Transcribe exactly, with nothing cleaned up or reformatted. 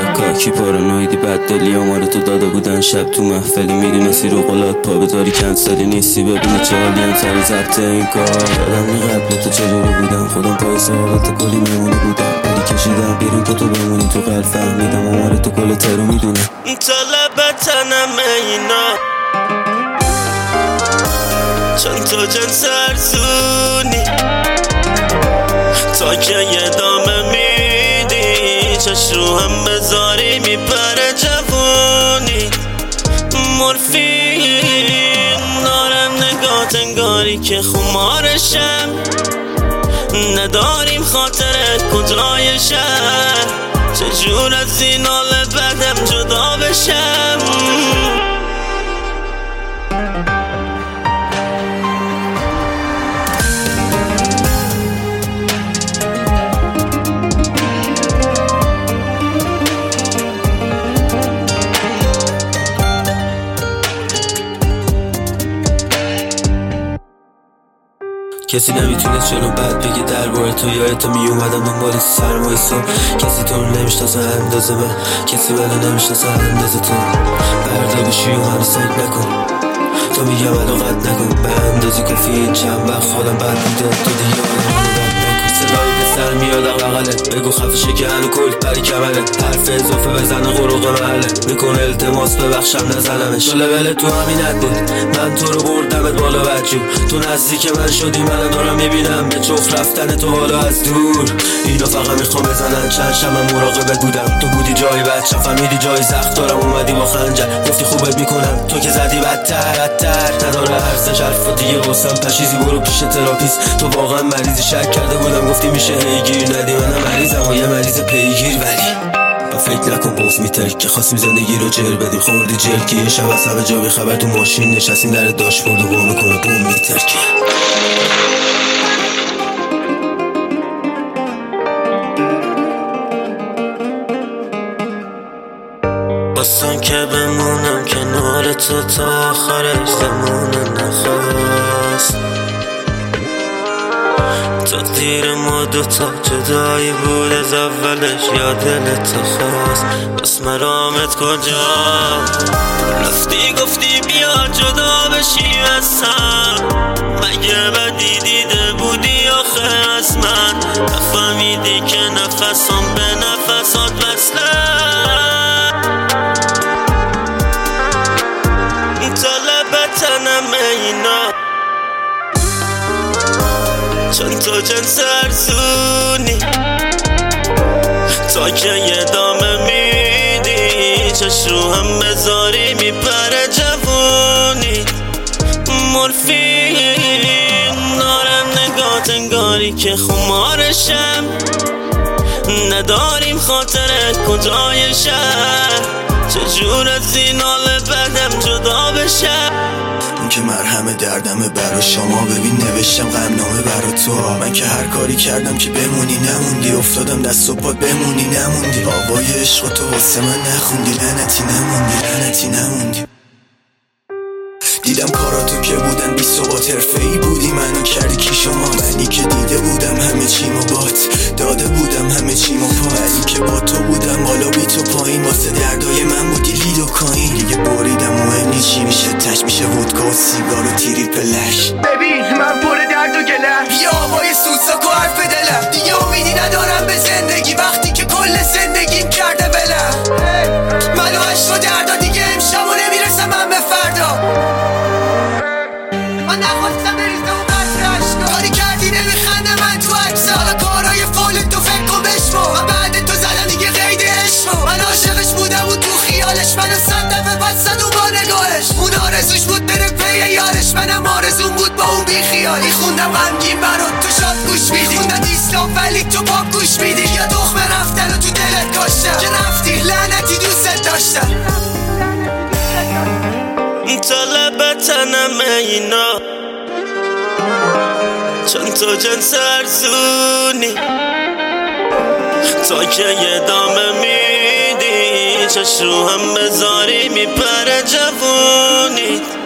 کاکی پارانویدی بددلی آمار تو داده بودن شب تو محفلی میدونستی رو قلات پا بذاری کنسلی نیستی ببینی چه حالی هم سر ضبط این کار یادم قبل تو چجوری بودم خودم پای ثابت کلی میمونی بودم ولی کشیدم بیرون که تو بمونی تو قلب فهمیدم آمار تو کل ترو میدونم طلب تنم اینا چون تو جنس ارزونی تا که یه دامه میدی چش رو هم بذاری میپره جوونی مورفین دارم نگات انگاری که خمارشم نداریم خاطر کجای شهر چجور از این حال بدم جدا بشم کسی نمیتونه چرا بد بگه درباره تو یا تو میومدم دنبال سرمایه صبح کسی تو رو نمیشناسه اندازه من کسی منو نمیشناسه اندازه تو بردا گوشی و منو سنگ نکن تو میگم علاقت نکن به اندازه کافی این چند وقت خودم بد میداد تو دیگه منو رد نکن صدایی به سر میاد اقلقلت بگو خفشه که هنو کل پری کمره حرف اضافه بزنه غروق محله میکنه التماس ببخشم نزنمش لول تو همینت بود من تو رو بردمت بالا بچو تو نزدیک من شدی من دارم میبینم به چخ رفتن تو حالا از دور اینا فقط میخوام بزنن چند شب مراقبت بودم تو بودی جای بچه فهمیدی جای زخم دارم اومدی با خنجر گفتی خوبت میکنم تو که زدی بدتر بدتر نداره ارزش حرفا دیگه واسم پشیزی برو پیش تراپیست تو واقعا مریضی شک کرده بودم گفتی میشه هیگیر ندی منم مریضم و یه مریض پیگیر ولی با فکر نکن بوف میترک که خواستیم زندگی رو جر بدیم خوردی جل که یه شب از همه جا بیخبر تو ماشین نشستیم در داشبورد و با میکنه بوم میترکی بستم که بمونم کنار تو تا آخرش زمونه نخواست تا دیر ما دوتا جدایی بود از اولش یا دلت خواست بس مرامت کجا رفتی گفتی بیا جدا بشی از هم مگه بدی دیده بودی آخه از من نفهمیدی که نفسم به نفسات وصله طلب تنم اینا چون تو جنس ارزونی تا که یه دامه میدی چش رو هم بذاری میپره جوونی مورفین دارم نگات انگاری که خمارشم نداریم خاطر کجای شهر چجور از این حال بدم جدا بشم این که مرهم دردمه برا شما ببین نوشتم غمنامه برا تو من که هر کاری کردم که بمونی نموندی افتادم دست و پات بمونی نموندی آوای عشق تو واسه من نخوندی لعنتی نموندی لعنتی نموندی دیدم کاراتو که بودن بی ثبات حرفه‌ای بودی منو کردی کی شما منی که دیده بودم همه چیمو بات داده بودم همه چیمو پا منی که با تو بودم بالا بی تو پایین واسه دردای من بودی لید و کاین دیگه بریدم مهم نی چی میشه تش میشه ودکا و سیگار و تریپلش ببین من پر درد و گلم بیا آوای سوزاک و حرف دلم دیگه امیدی ندارم به زندگی وقتی که کل زندگیم کرده بلم منو عشق و دردا دیگه امشب و نمیرسم من به فردا من نخواستم بریزه و قطر عشقا کاری کردی نمیخنده من تو عکسا حالا کارهای فول تو فکر و بشمو من بعد تو زدم دیگه قید عشقو من عاشقش بودم و تو خیالش منو صد دفعه بستن و با نگاهش اون آرزوش بود بره پی یارش منم آرزون بود با اون بی خیالی خوندم غمگین برات تو شاد گوش میدی خوندم دیسلام ولی تو پاک گوش میدی یا دخمه رفتن و تو دلت کاشتم که رفتی لعنتی دوست داشتم طلب تنم اینا چون تو جنس ارزونی تا که یه دامه میدی چش رو هم بذاری میپره جوونی